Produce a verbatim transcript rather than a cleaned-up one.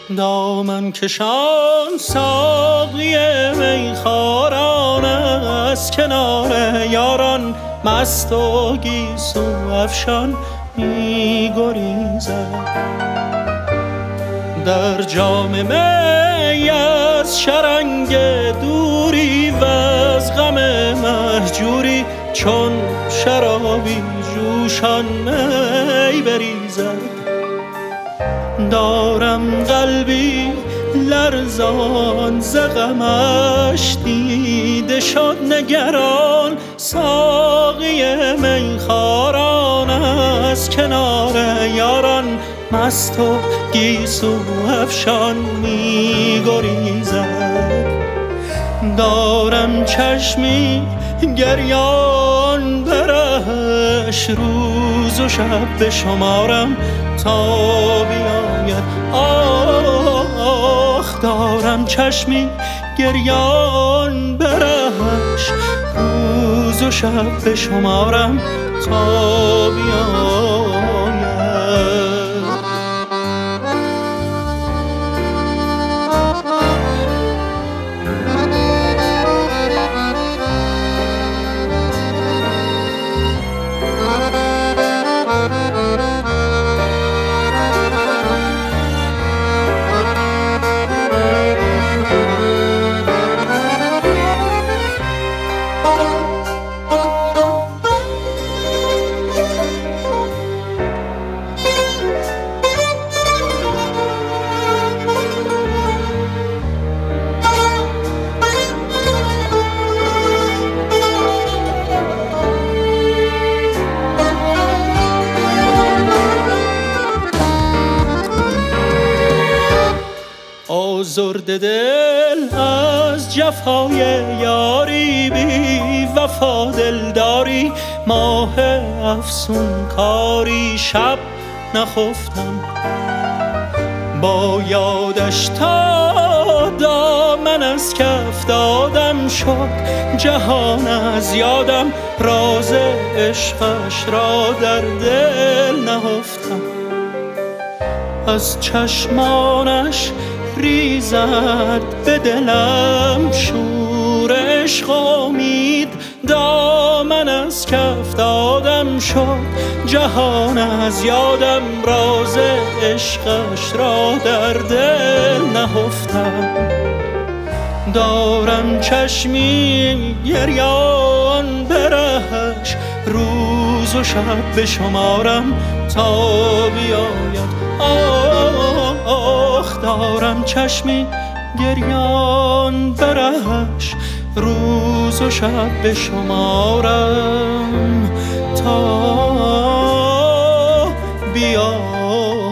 دامن کشان ساقی میخواران از کنار یاران مست و گیسو افشان می گریزد. در جام می از شرنگ دوری و از غم مهجوری چون شرابی جوشان می بریزد. دارم قلبی لرزان ز غمش دیده شد نگران ساقی میخواران از کنار یاران مست و گیسو افشان می گریزد. دارم چشمی گریان برهش روز و شب بشمارم تا بیاید آخ. دارم چشمی گریان برهش روز و شب بشمارم تا بیاید. آزرده دل از جفای یاری بی وفا دلداری ماه افسون کاری شب نخفتم با یادش تا دامن از کف دادم شد جهان از یادم راز عشقش را در دل نهفتم. از چشمانش ریزد به دلم شور عشق امید دامن از کف دادم شد جهان از یادم راز عشقش را در دل نهفتم. دارم چشمی گریان برهش روز و شب بشمارم تا بیاید آخ. دارم چشمی گریان برهش روز و شب بشمارم تا بیاید.